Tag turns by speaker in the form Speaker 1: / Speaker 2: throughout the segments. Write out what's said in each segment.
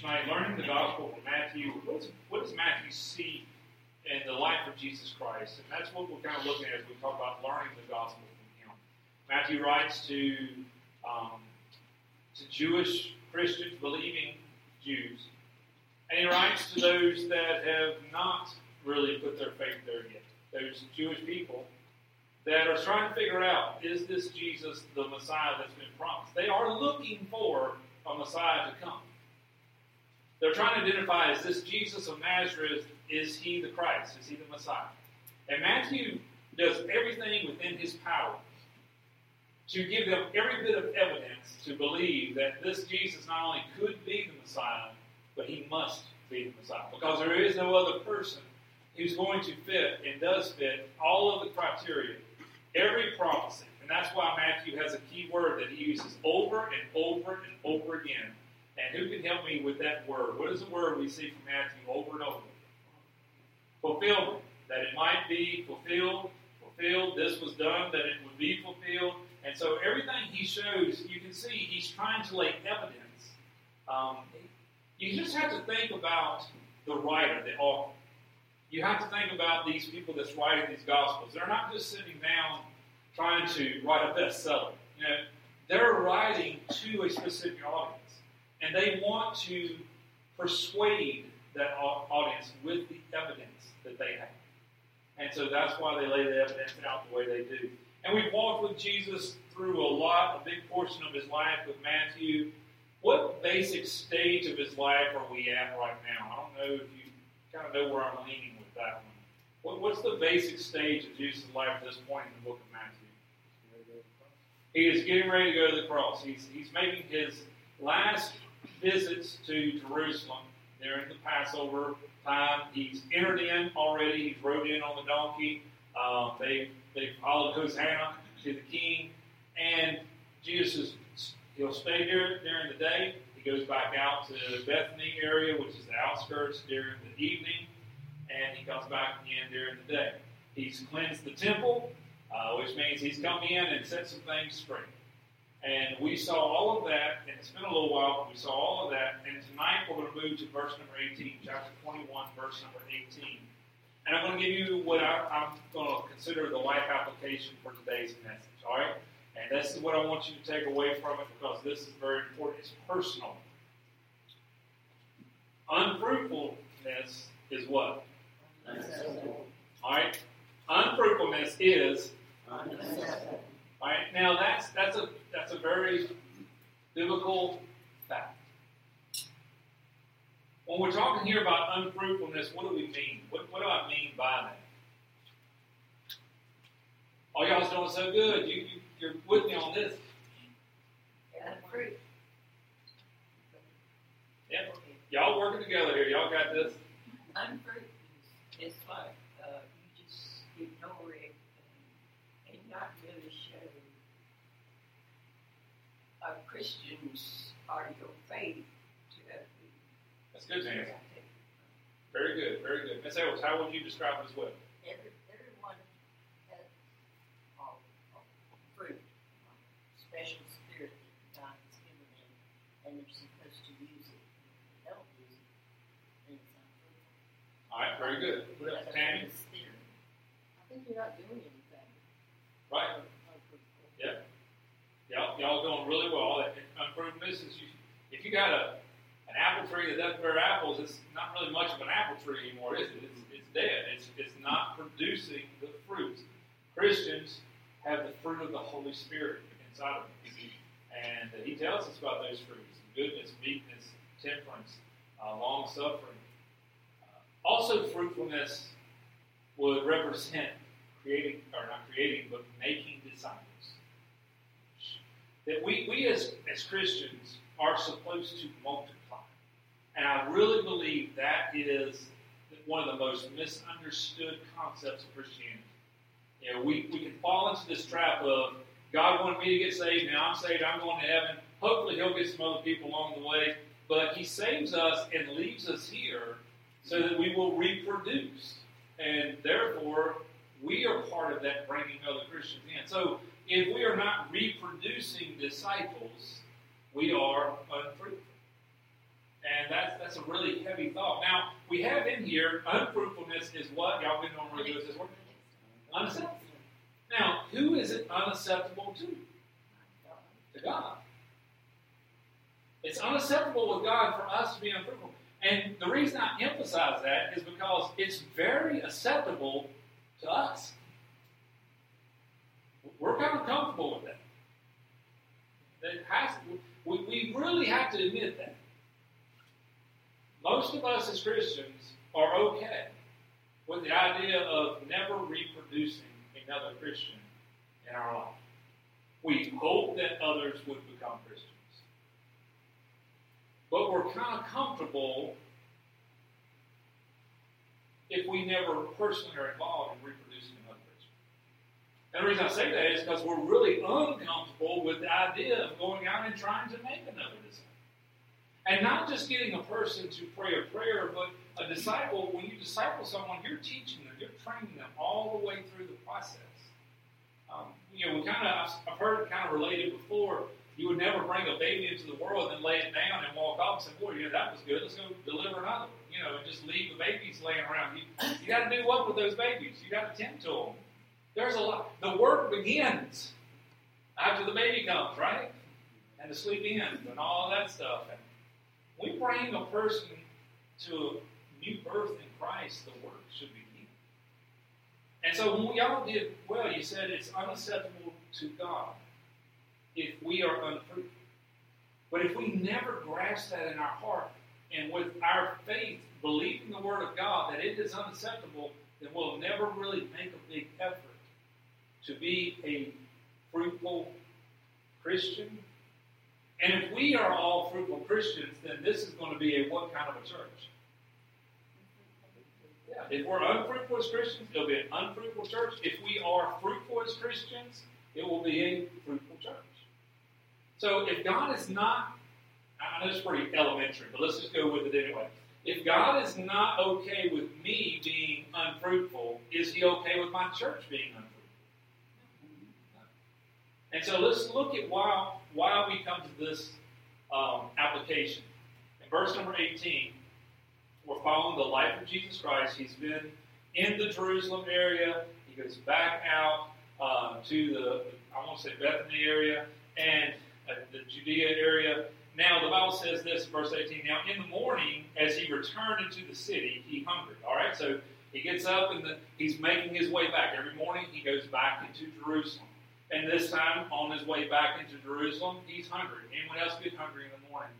Speaker 1: tonight, learning the gospel from Matthew. What does Matthew see in the life of Jesus Christ? And that's what we're kind of looking at as we talk about learning the gospel from him. Matthew writes to Jewish Christians, believing Jews. And he writes to those that have not really put their faith there yet. Those Jewish people that are trying to figure out, is this Jesus the Messiah that's been promised? They are looking for a Messiah to come. They're trying to identify, is this Jesus of Nazareth, is he the Christ? Is he the Messiah? And Matthew does everything within his power to give them every bit of evidence to believe that this Jesus not only could be the Messiah, but he must be the Messiah. Because there is no other person who's going to fit and does fit all of the criteria, every prophecy. And that's why Matthew has a key word that he uses over and over and over again. And who can help me with that word? What is the word we see from Matthew over and over? Fulfillment. That it might be fulfilled. This was done, that it would be fulfilled. And so everything he shows, you can see he's trying to lay evidence. You just have to think about the writer, the author. You have to think about these people that's writing these Gospels. They're not just sitting down trying to write a bestseller. They're writing to a specific audience. And they want to persuade that audience with the evidence that they have. And so that's why they lay the evidence out the way they do. And we've walked with Jesus through a big portion of his life with Matthew. What basic stage of his life are we at right now? I don't know if you kind of know where I'm leaning with that one. What's the basic stage of Jesus' life at this point in the book of Matthew? He is getting ready to go to the cross. He's making his last visits to Jerusalem during the Passover time. He's entered in already. He's rode in on the donkey. They followed Hosanna to the King. And Jesus, he'll stay here during the day. He goes back out to the Bethany area, which is the outskirts, during the evening. And he comes back again during the day. He's cleansed the temple, which means he's come in and set some things straight. And we saw all of that, and it's been a little while, but we saw all of that. And tonight we're going to move to verse number 18, chapter 21, verse number 18. And I'm going to give you what I'm going to consider the life application for today's message, all right? And this is what I want you to take away from it, because this is very important. It's personal. Unfruitfulness is what? All right? Unfruitfulness is unnecessary. All right? Now, that's a very biblical fact. When we're talking here about unfruitfulness, what do we mean? What do I mean by that? All y'all's doing so good. You're with me on this.
Speaker 2: Unfruit.
Speaker 1: Yep. Y'all working together here. Y'all got this.
Speaker 2: Unfruit is like you just ignore it and not really show Christians are your faith to other people.
Speaker 1: That's good, James. Very good, very good. Ms. Edwards, how would you describe it as well?
Speaker 2: Everyone has fruit, special spirit that God has given them, and they're supposed to use it. If they don't use it, then it's unfruitful.
Speaker 1: All right, very good. What else, Tammy?
Speaker 3: I think you're not doing anything.
Speaker 1: Right. Yeah. Y'all doing really well. Unfruitfulness is if you got an apple tree that doesn't bear apples, it's not really much of an apple tree anymore, is it? It's dead. It's not producing the fruits. Christians have the fruit of the Holy Spirit inside of them. And he tells us about those fruits: goodness, meekness, temperance, long-suffering. Also, fruitfulness would represent but making disciples. That we as Christians are supposed to multiply. And I really believe that is one of the most misunderstood concepts of Christianity. We can fall into this trap of, God wanted me to get saved, now I'm saved, I'm going to heaven. Hopefully he'll get some other people along the way. But he saves us and leaves us here so that we will reproduce. And therefore, we are part of that bringing other Christians in. So if we are not reproducing disciples, we are unfruitful. And that's a really heavy thought. Now, we have in here, unfruitfulness is what? Y'all been on where it goes this word? Unacceptable. Now, who is it unacceptable to? To God. It's unacceptable with God for us to be unfruitful. And the reason I emphasize that is because it's very acceptable to us. We're kind of comfortable with that. We really have to admit that. Most of us as Christians are okay with the idea of never reproducing another Christian in our life. We hope that others would become Christians. But we're kind of comfortable if we never personally are involved in reproducing another Christian. And the reason I say that is because we're really uncomfortable with the idea of going out and trying to make another disciple. And not just getting a person to pray a prayer, but a disciple, when you disciple someone, you're teaching them, you're training them all the way through the process. I've heard it kind of related before. You would never bring a baby into the world and then lay it down and walk off and say, boy, that was good, let's go deliver another one. And just leave the babies laying around. You got to do what with those babies? You got to tend to them. There's a lot. The work begins after the baby comes, right? And the sleep ends and all that stuff. And we bring a person to a new birth in Christ, the work should begin. And so when y'all did well, you said it's unacceptable to God if we are unfruitful. But if we never grasp that in our heart, and with our faith, believing the Word of God, that it is unacceptable, then we'll never really make a big effort to be a fruitful Christian. And if we are all fruitful Christians, then this is going to be a what kind of a church? Yeah. If we're unfruitful as Christians, it'll be an unfruitful church. If we are fruitful as Christians, it will be a fruitful church. So if God is not, I know it's pretty elementary, but let's just go with it anyway. If God is not okay with me being unfruitful, is He okay with my church being unfruitful? And so let's look at why we come to this application. In verse number 18, we're following the life of Jesus Christ. He's been in the Jerusalem area. He goes back out to the, I want to say Bethany area, and the Judea area. Now, the Bible says this in verse 18. Now, in the morning, as he returned into the city, he hungered. All right, so he gets up and he's making his way back. Every morning, he goes back into Jerusalem. And this time, on his way back into Jerusalem, he's hungry. Anyone else get hungry in the morning?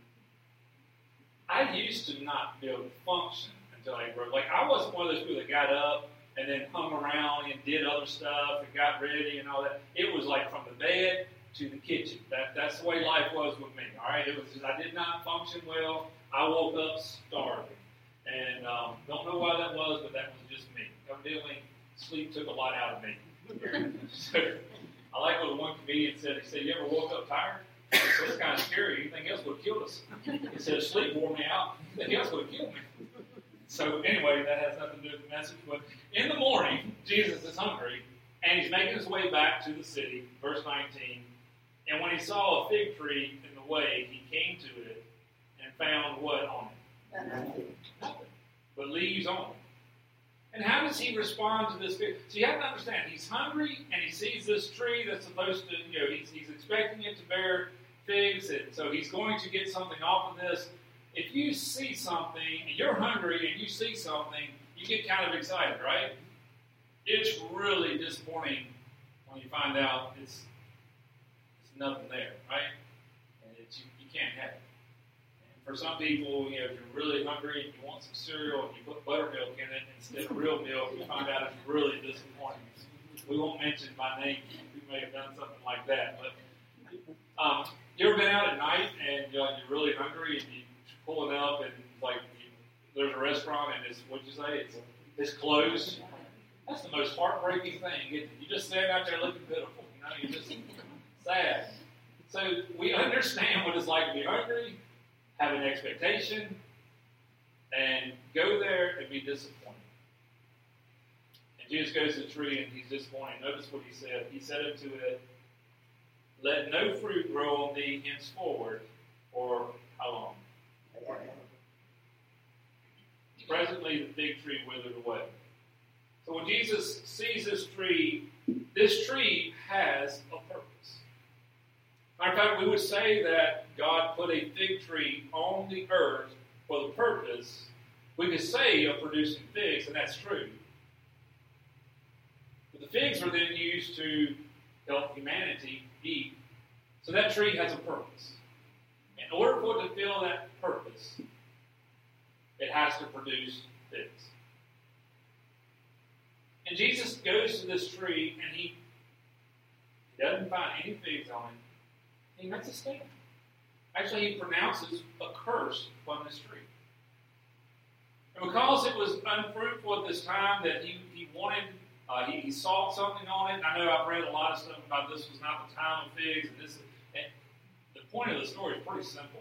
Speaker 1: I used to not be able to function until I broke. Like, I wasn't one of those people that got up and then hung around and did other stuff and got ready and all that. It was like from the bed to the kitchen. That's the way life was with me. All right, it was just, I did not function well. I woke up starving, and don't know why that was, but that was just me. Evidently, sleep took a lot out of me. So, I like what the one comedian said. He said, "You ever woke up tired?" He said, "It's kind of scary. Anything else would have killed us." He said, "Sleep wore me out. Anything else would have killed me." So anyway, that has nothing to do with the message. But in the morning, Jesus is hungry, and he's making his way back to the city. Verse 19. And when he saw a fig tree in the way, he came to it and found what on it? Nothing. But leaves on it. And how does he respond to this fig? So you have to understand, he's hungry and he sees this tree that's supposed to, he's expecting it to bear figs, and so he's going to get something off of this. If you see something and you're hungry and you see something, you get kind of excited, right? It's really disappointing when you find out it's nothing there, right? And you can't have it. And for some people, if you're really hungry and you want some cereal and you put buttermilk in it instead of real milk, you find out it's really disappointing. We won't mention by name who may have done something like that. But you ever been out at night and you're really hungry and you're pulling up and there's a restaurant and what'd you say? It's closed. That's the most heartbreaking thing. You just stand out there looking pitiful. You're just sad. So we understand what it's like to be hungry, have an expectation, and go there and be disappointed. And Jesus goes to the tree and he's disappointed. Notice what he said. He said unto it, "Let no fruit grow on thee henceforward," or how long? Presently the fig tree withered away. So when Jesus sees this tree has a purpose. Matter of fact, we would say that God put a fig tree on the earth for the purpose, we could say, of producing figs, and that's true. But the figs were then used to help humanity eat. So that tree has a purpose. In order for it to fulfill that purpose, it has to produce figs. And Jesus goes to this tree, and he doesn't find any figs on it. He makes a statement. Actually, he pronounces a curse upon this tree. And because it was unfruitful at this time, that he wanted, he saw something on it. I know I've read a lot of stuff about this was not the time of figs, and the point of the story is pretty simple.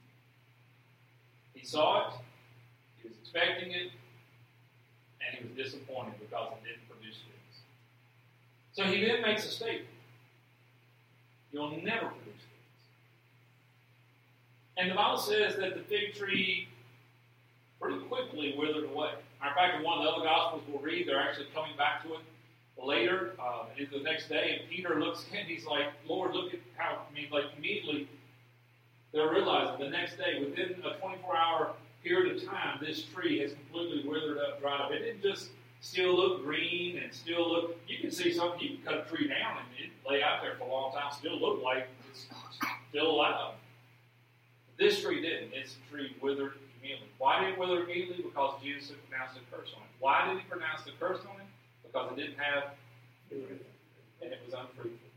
Speaker 1: He saw it, he was expecting it, and he was disappointed because it didn't produce figs. So he then makes a statement. You'll never produce figs. And the Bible says that the fig tree pretty quickly withered away. Matter of fact, in one of the other Gospels we'll read, they're actually coming back to it later, the next day, and Peter looks at him, he's like, Lord, look at how, immediately they're realizing the next day, within a 24-hour period of time, this tree has completely withered up, dried up. It didn't just still look green and still look, you can see something, you can cut a tree down and it lay out there for a long time, still look like it's still alive. This tree didn't. This tree withered immediately. Why did it wither immediately? Because Jesus had pronounced a curse on it. Why did he pronounce the curse on it? Because it didn't have fruit, and it was unfruitful.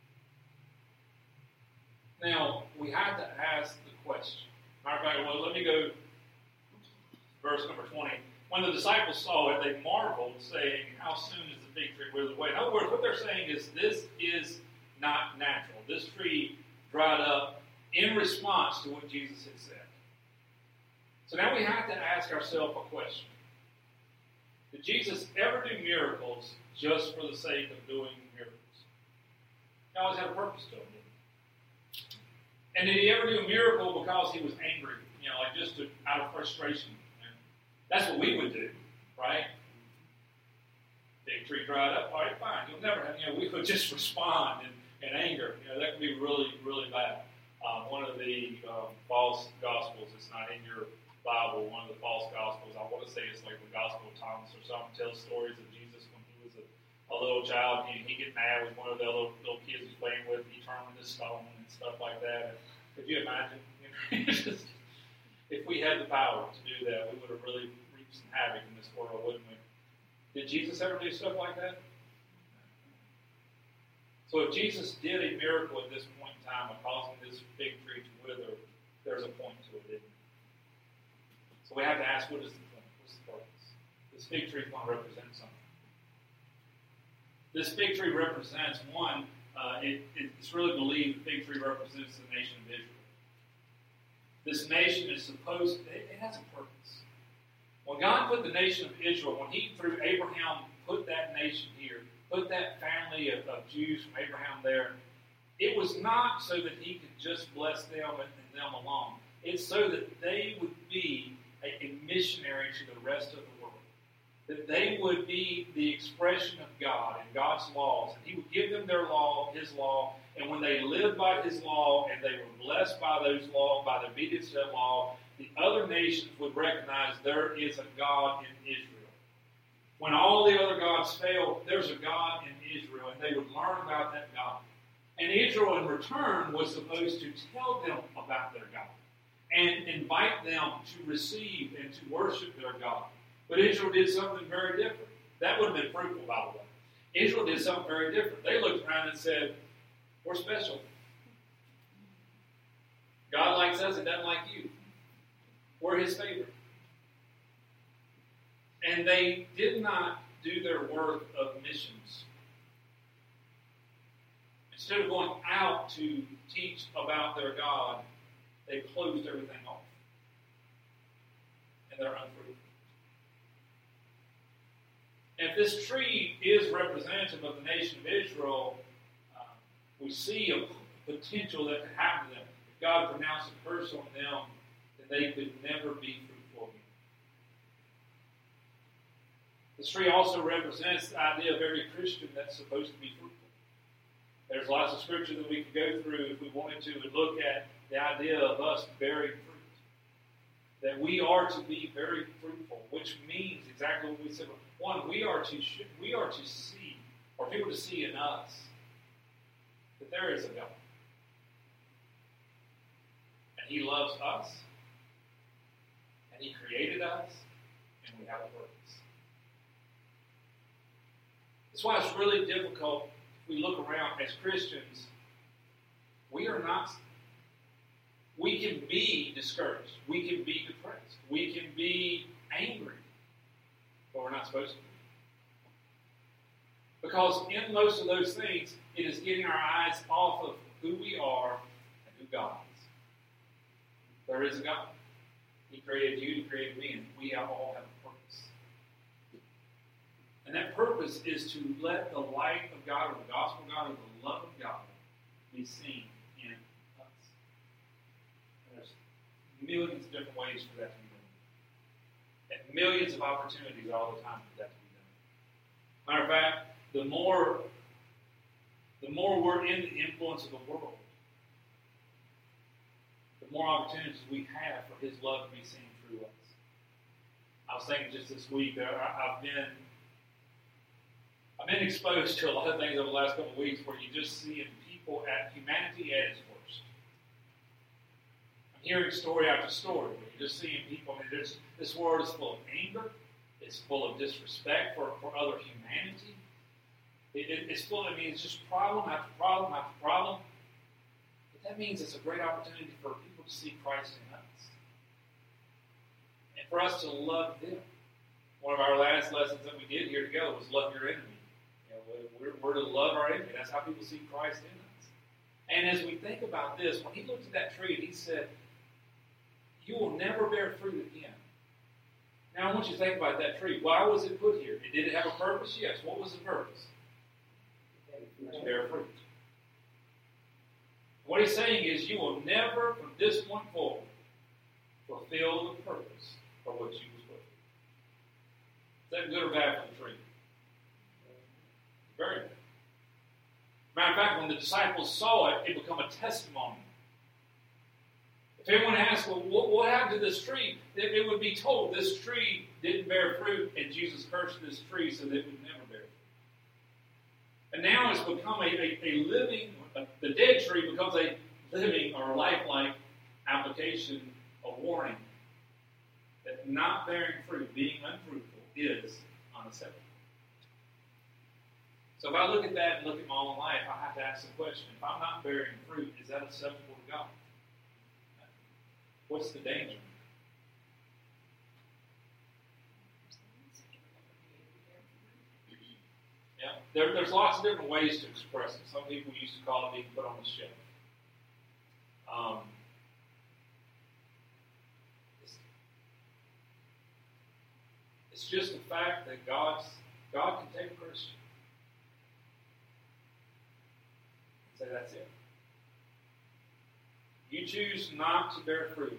Speaker 1: Now, we have to ask the question. Matter of fact, well, let me go verse number 20. When the disciples saw it, they marveled, saying, how soon is the fig tree withered away? In other words, what they're saying is, this is not natural. This tree dried up in response to what Jesus had said. So now we have to ask ourselves a question. Did Jesus ever do miracles just for the sake of doing miracles? He always had a purpose to them, didn't he? And did he ever do a miracle because he was angry? Just out of frustration. That's what we would do, right? Big tree dried up, all right, fine. You'll never have, we would just respond in anger. That could be really, really bad. One of the false gospels, it's not in your Bible, one of the false gospels, I want to say it's like the Gospel of Thomas or something, tells stories of Jesus when he was a little child, and he get mad with one of the little kids he's playing with, he turned into stone and stuff like that. And could you imagine? If we had the power to do that, we would have really wreaked some havoc in this world, wouldn't we? Did Jesus ever do stuff like that? So if Jesus did a miracle at this point in time of causing this fig tree to wither, there's a point to it, isn't there? So we have to ask, what is the point? What's the purpose? This fig tree is going to represent something. This fig tree represents, one, it's really believed the fig tree represents the nation of Israel. This nation is supposed, it has a purpose. When God put the nation of Israel, when he, through Abraham, put that nation here, put that family of Jews from Abraham there, it was not so that he could just bless them and them alone. It's so that they would be a missionary to the rest of the world. That they would be the expression of God and God's laws. And he would give them their law, his law, and when they lived by his law and they were blessed by those laws, by the obedience to that law, the other nations would recognize there is a God in Israel. When all the other gods failed, there's a God in Israel, and they would learn about that God. And Israel, in return, was supposed to tell them about their God and invite them to receive and to worship their God. But Israel did something very different. That would have been fruitful, by the way. Israel did something very different. They looked around and said, we're special. God likes us and doesn't like you. We're his favorite. And they did not do their work of missions. Instead of going out to teach about their God, they closed everything off. And they're unfruitful. And if this tree is representative of the nation of Israel, we see a potential that could happen to them. If God pronounced a curse on them, then they could never be fruitful again. This tree also represents the idea of every Christian that's supposed to be fruitful. There's lots of scripture that we could go through if we wanted to and look at the idea of us bearing fruit. That we are to be very fruitful, which means exactly what we said. One, we are to see, or people to see in us, that there is a God. And He loves us, and He created us, and we have a purpose. That's why it's really difficult if we look around as Christians. We can be discouraged. We can be depressed. We can be angry. But we're not supposed to be. Because in most of those things, it is getting our eyes off of who we are and who God is. There is a God. He created you, He created me, and we all have a purpose. And that purpose is to let the light of God, or the gospel of God, or the love of God be seen in us. And there's millions of different ways for that to be done. And millions of opportunities all the time for that to be done. Matter of fact, the more we're in the influence of the world, the more opportunities we have for His love to be seen through us. I was thinking just this week that I've been exposed to a lot of things over the last couple of weeks where you just see people at humanity at its worst. I'm hearing story after story where you're just seeing people. I mean, this world is full of anger. It's full of disrespect for other humanity. It's full. It's just problem after problem after problem. But that means it's a great opportunity for people to see Christ in us, and for us to love them. One of our last lessons that we did here together was love your enemy. We're to love our enemy. That's how people see Christ in us. And as we think about this, when He looked at that tree and He said, "You will never bear fruit again." Now I want you to think about that tree. Why was it put here? Did it have a purpose? Yes. What was the purpose? To bear fruit. What He's saying is, you will never, from this point forward, fulfill the purpose for which you was put here. Is that good or bad for the tree? Very good. Matter of fact, when the disciples saw it, it became a testimony. If anyone asks, well, what happened to this tree? It would be told this tree didn't bear fruit, and Jesus cursed this tree so that it would never bear fruit. And now it's become a living, the dead tree becomes a living or lifelike application of warning that not bearing fruit, being unfruitful, is unacceptable. So if I look at that and look at my own life, I have to ask the question, if I'm not bearing fruit, is that acceptable to God? What's the danger? Yeah, there's lots of different ways to express it. Some people used to call it being put on the shelf. It's just the fact that God can take a Christian and say, that's it. You choose not to bear fruit.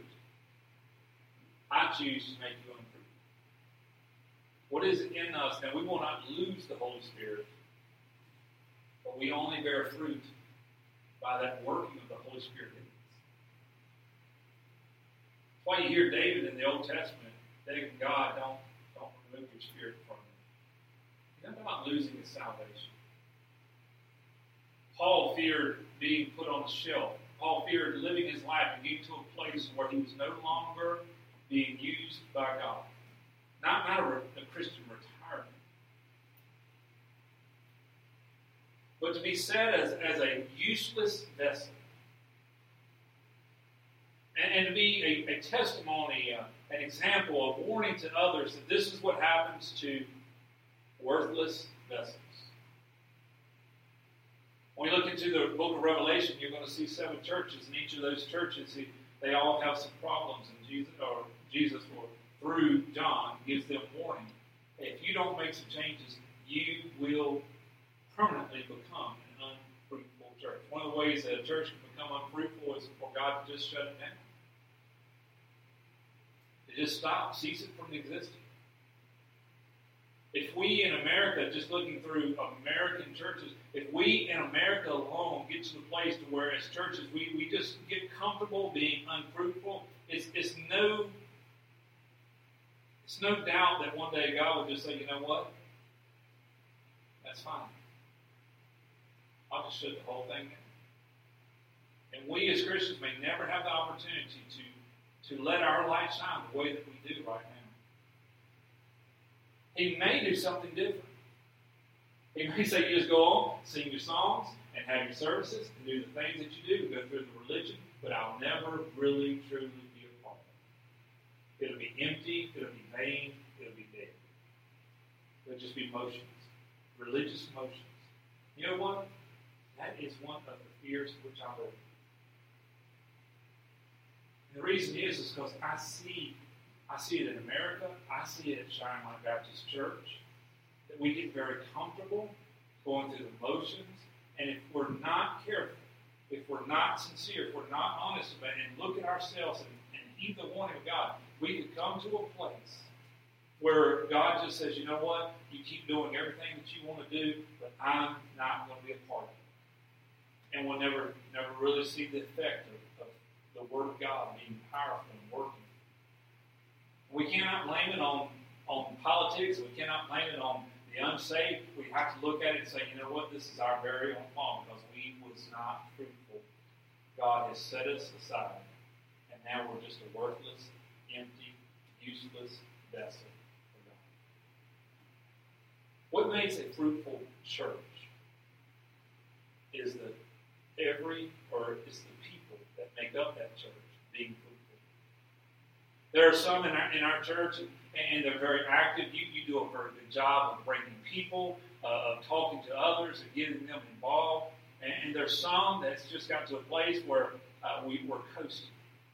Speaker 1: I choose to make you unfruitful. What is it in us? Now, we will not lose the Holy Spirit, but we only bear fruit by that working of the Holy Spirit in us. That's why you hear David in the Old Testament begging God, don't remove your spirit from him. He's not about losing his salvation. Paul feared being put on the shelf. Paul feared living his life and getting to a place where he was no longer being used by God. Not a Christian retirement. But to be set as a useless vessel. And to be a testimony, an example, a warning to others that this is what happens to worthless vessels. When you look into the book of Revelation, you're going to see 7 churches, and each of those churches, they all have some problems, and Jesus, through John, gives them warning. Hey, if you don't make some changes, you will permanently become an unfruitful church. One of the ways that a church can become unfruitful is for God to just shut it down. To just stop, cease it from existing. If we in America, just looking through American churches, if we in America alone get to the place to where as churches we just get comfortable being unfruitful, it's no doubt that one day God will just say, you know what? That's fine. I'll just shut the whole thing down. And we as Christians may never have the opportunity to let our light shine the way that we do right now. He may do something different. He may say you just go on, sing your songs, and have your services, and do the things that you do, and go through the religion, but I'll never really, truly be a part of it. It'll be empty, it'll be vain, it'll be dead. It'll just be motions, religious motions. You know what? That is one of the fears which I live. And the reason is because I see it in America. I see it at Shining Light Baptist Church. That we get very comfortable going through the motions. And if we're not careful, if we're not sincere, if we're not honest about it, and look at ourselves and heed the warning of God, we could come to a place where God just says, you know what? You keep doing everything that you want to do, but I'm not going to be a part of it. And we'll never really see the effect of the Word of God being powerful and working. We cannot blame it on politics. We cannot blame it on the unsaved. We have to look at it and say, you know what? This is our very own fault because we was not fruitful. God has set us aside, and now we're just a worthless, empty, useless vessel for God. What makes a fruitful church is the people that make up that church being fruitful. There are some in our church, and they're very active. You do a very good job of bringing people, of talking to others, and getting them involved. And there's some that's just got to a place where we're coasting.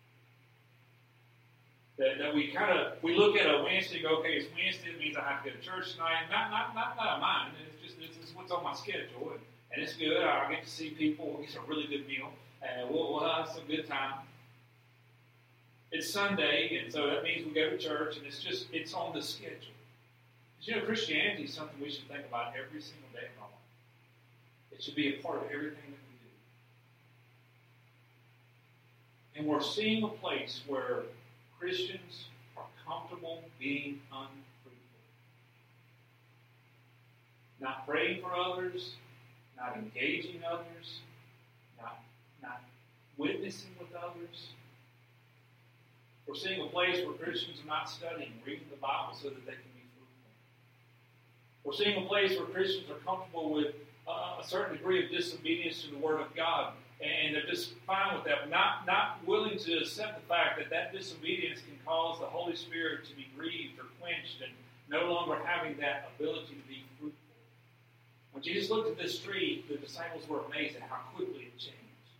Speaker 1: That we look at a Wednesday and go, okay, it's Wednesday, it means I have to go to church tonight. Not mine. This is what's on my schedule, and it's good. I get to see people. We'll get a really good meal, and we'll have some good time. It's Sunday, and so that means we go to church, and it's on the schedule. But you know, Christianity is something we should think about every single day of our life. It should be a part of everything that we do. And we're seeing a place where Christians are comfortable being unfruitful. Not praying for others, not engaging others, not witnessing with others. We're seeing a place where Christians are not studying, reading the Bible so that they can be fruitful. We're seeing a place where Christians are comfortable with a certain degree of disobedience to the Word of God, and they're just fine with that, not willing to accept the fact that disobedience can cause the Holy Spirit to be grieved or quenched and no longer having that ability to be fruitful. When Jesus looked at this tree, the disciples were amazed at how quickly it changed.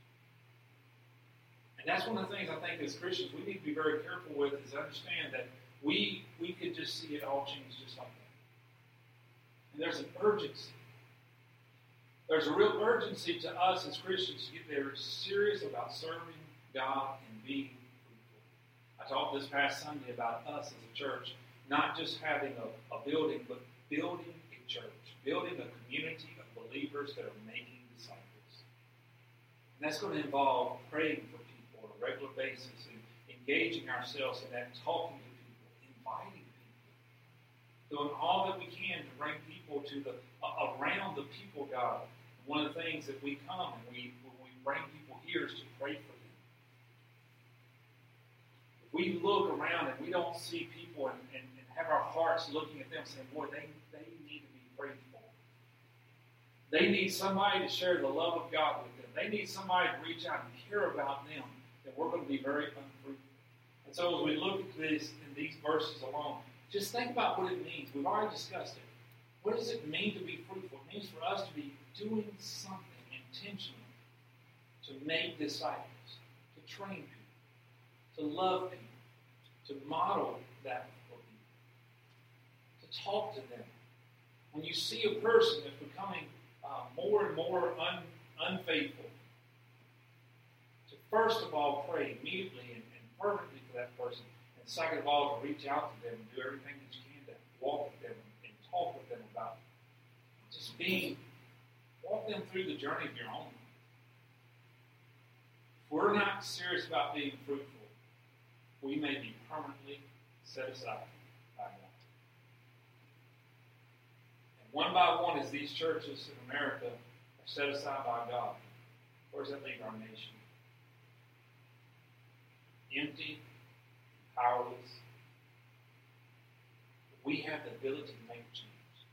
Speaker 1: And that's one of the things I think as Christians we need to be very careful with is understand that we could just see it all change just like that. And there's an urgency. There's a real urgency to us as Christians to get very serious about serving God and being fruitful. I talked this past Sunday about us as a church, not just having a building, but building a church, building a community of believers that are making disciples. And that's going to involve praying for people on a regular basis and engaging ourselves in that, talking to people, inviting people, doing all that we can to bring people to around the people of God. One of the things that we come and when we bring people here is to pray for them. If we look around and we don't see people and have our hearts looking at them saying, boy, they need to be prayed for. They need somebody to share the love of God with them. They need somebody to reach out and care about them. Then we're going to be very unfruitful. And so as we look at this in these verses alone, just think about what it means. We've already discussed it. What does it mean to be fruitful? It means for us to be doing something intentionally to make disciples, to train people, to love people, to model that for people, to talk to them. When you see a person that's becoming more and more unfaithful, to first of all pray immediately and fervently for that person, and second of all to reach out to them and do everything that you can to walk with them and talk with them about just walk them through the journey of your own life. If we're not serious about being fruitful, we may be permanently set aside by God. And one by one, as these churches in America are set aside by God, where does that leave our nation? Empty, powerless. We have the ability to make change.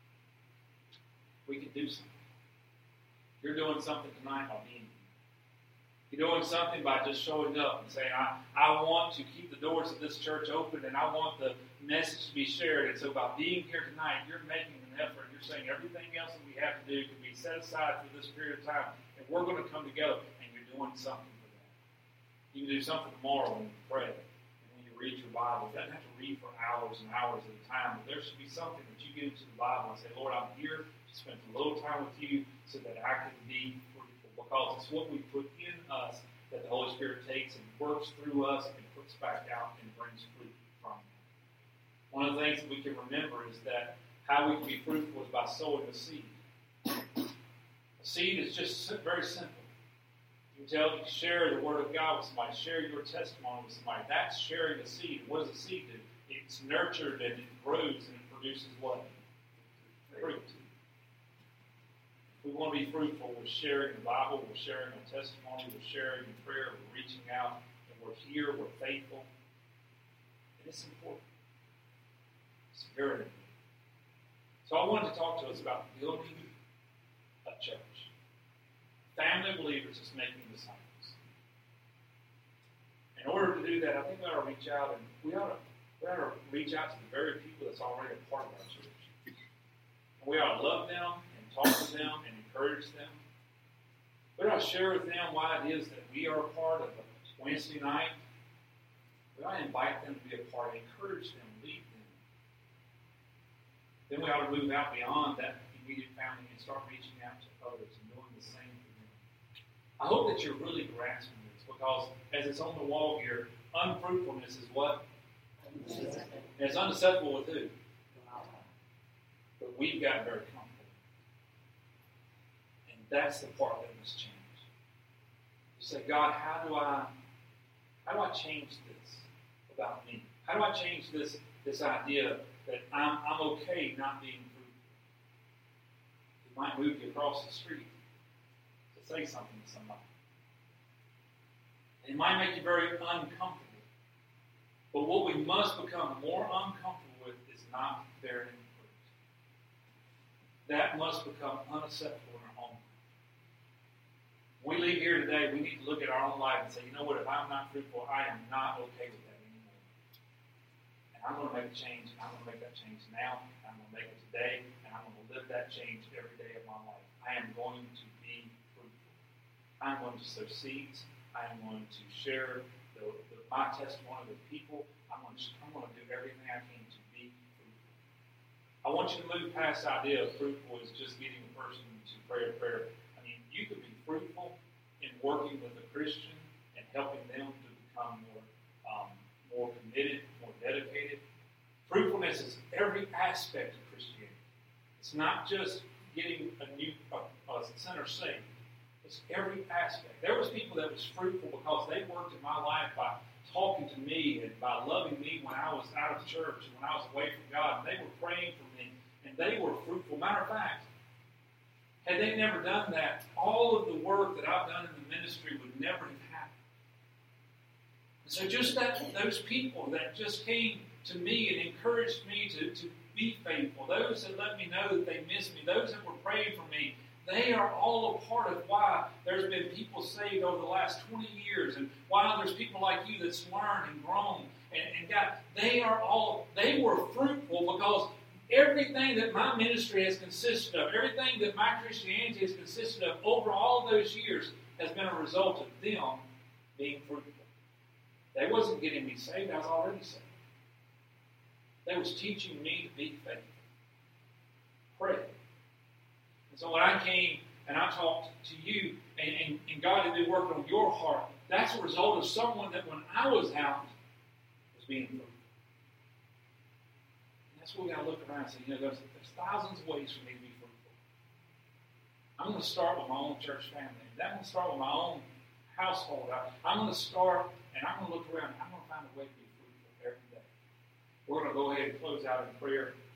Speaker 1: We can do something. You're doing something tonight by being here. You're doing something by just showing up and saying, I want to keep the doors of this church open and I want the message to be shared. And so by being here tonight, you're making an effort. You're saying everything else that we have to do can be set aside for this period of time. And we're going to come together, and you're doing something for that. You can do something tomorrow when you pray. Read your Bible. You don't have to read for hours and hours at a time, but there should be something that you get into the Bible and say, Lord, I'm here to spend a little time with you so that I can be fruitful, because it's what we put in us that the Holy Spirit takes and works through us and puts back out and brings fruit from it. One of the things that we can remember is that how we can be fruitful is by sowing a seed. A seed is just very simple. You share the Word of God with somebody, share your testimony with somebody. That's sharing a seed. What does a seed do? It's nurtured and it grows and it produces what? Fruit. If we want to be fruitful, we're sharing the Bible, we're sharing our testimony, we're sharing in prayer, we're reaching out, and we're here, we're faithful. And it's important. It's very important. So I wanted to talk to us about building a church. Family of believers is making disciples. In order to do that, I think we ought to reach out, and we ought to reach out to the very people that's already a part of our church. And we ought to love them and talk to them and encourage them. We ought to share with them why it is that we are a part of a Wednesday night. We ought to invite them to be a part, encourage them, lead them. Then we ought to move out beyond that immediate family and start reaching out to others and doing the same for them. I hope that you're really grasping this, because as it's on the wall here, unfruitfulness is what? And it's unacceptable with who? But we've gotten very comfortable. And that's the part that must change. You say, God, how do I change this about me? How do I change this idea that I'm okay not being fruitful? It might move you across the street to say something to somebody. And it might make you very uncomfortable. But what we must become more uncomfortable with is not bearing fruit. That must become unacceptable in our own life. When we leave here today, we need to look at our own life and say, you know what, if I'm not fruitful, I am not okay with that anymore. And I'm going to make a change, and I'm going to make that change now, and I'm going to make it today, and I'm going to live that change every day of my life. I am going to be fruitful. I'm going to sow seeds. I am going to share my testimony with people. I'm going to do everything I can to be fruitful. I want you to move past the idea of fruitful as just getting a person to pray a prayer. I mean, you could be fruitful in working with a Christian and helping them to become more committed, more dedicated. Fruitfulness is every aspect of Christianity. It's not just getting a sinner saved. It's every aspect. There was people that was fruitful because they worked in my life by talking to me and by loving me when I was out of church and when I was away from God. And they were praying for me, and they were fruitful. Matter of fact, had they never done that, all of the work that I've done in the ministry would never have happened. And so just those people that just came to me and encouraged me to be faithful, those that let me know that they missed me, those that were praying for me, they are all a part of why there's been people saved over the last 20 years, and why there's people like you that's learned and grown and got. They were fruitful because everything that my ministry has consisted of, everything that my Christianity has consisted of over all those years has been a result of them being fruitful. They wasn't getting me saved, I was already saved. They was teaching me to be faithful. Pray. And so when I came and I talked to you, and God had been working on your heart, that's a result of someone that when I was out was being fruitful. That's what we got to look around and say, there's thousands of ways for me to be fruitful. I'm going to start with my own church family. I'm going to start with my own household. I'm going to start, and I'm going to look around, and I'm going to find a way to be fruitful every day. We're going to go ahead and close out in prayer.